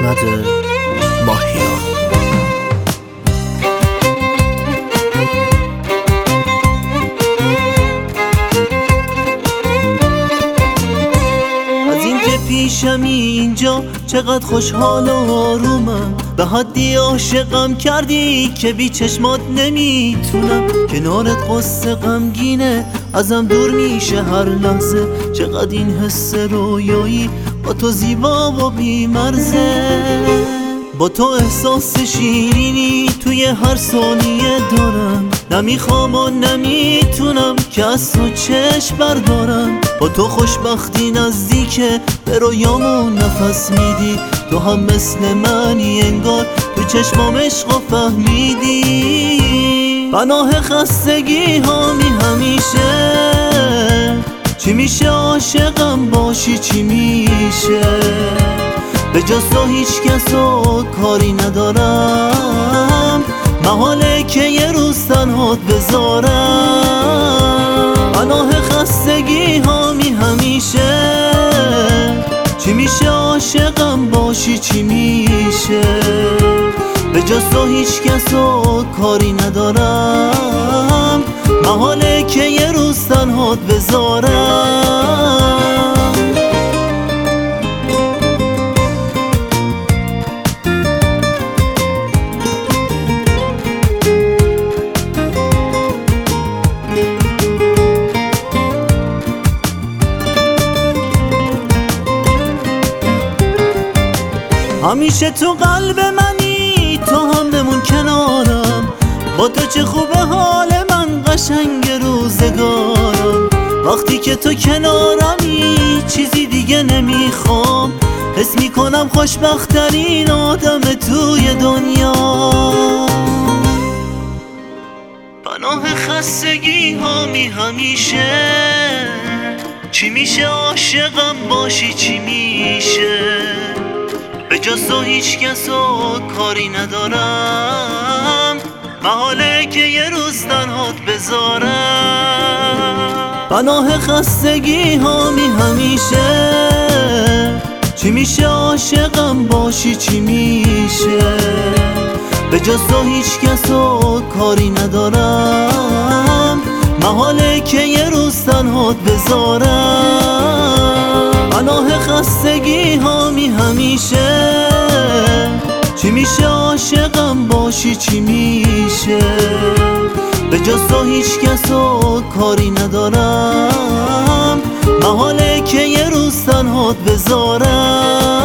احمد ماهیان. از این که پیشمی اینجا چقدر خوشحال و آرومم، به حدی عاشقم کردی که بی چشمات نمیتونم. کنارت قصه غمگینه ازم دور میشه هر لحظه، چقدر این حس رویایی با تو زیبا و بی مرزه. با تو احساس شیرینی توی هر ثانیه دارم، نمیخوام و نمیتونم که از تو چشم بردارم. با تو خوشبختی نزدیکه، به رویامون نفس میدی، تو هم مثل منی انگار تو چشمام عشقو فهمیدی. پناه خستگی هامی همیشه، چی میشه عاشقم باشی چی میشه؟ به جز تو هیچ کسو کاری ندارم، محاله که یه روز تنهات بذارم. پناه خستگی هامی همیشه، چی میشه عاشقم باشی چی میشه؟ به جز تو هیچ کسو کاری ندارم، محاله که یه روز تنهات بذارم. همیشه تو قلب منی، تو هم بمون کنارم، با تو چه خوبه حال من قشنگ روزگارم. وقتی که تو کنارمی چیزی دیگه نمیخوام، حس میکنم خوشبخت‌ترین آدم توی دنیا. پناه خستگی هامی همیشه، چی میشه عاشقم باشی چی میشه؟ به جز تو هیچ کسو کاری ندارم، محاله که یه روز تنهات بذارم. پناه خستگی هامی همیشه، چی میشه عاشقم باشی چی میشه؟ به جز تو هیچ کسو کاری ندارم، محاله که یه روز تنهات بذارم. پناه خستگی هامی همیشه، چی میشه عاشقم باشی چی میشه؟ به جز تو هیچ کسو کاری ندارم، محاله که یه روز تنهات بذارم.